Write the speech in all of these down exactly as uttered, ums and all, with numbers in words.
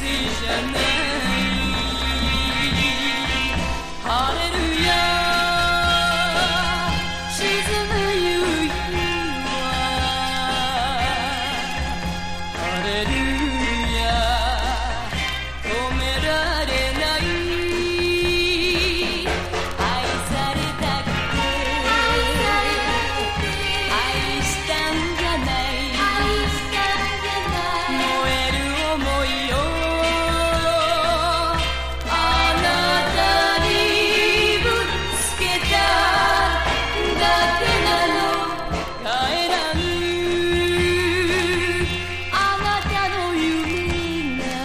じゃないハレルヤ沈む夕日はハレルヤ止められない愛されたくて愛したんじゃない燃える想いをあなたにぶつけただけなの帰らぬあなたの夢が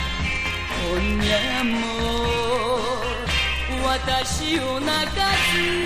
今夜も私を泣かす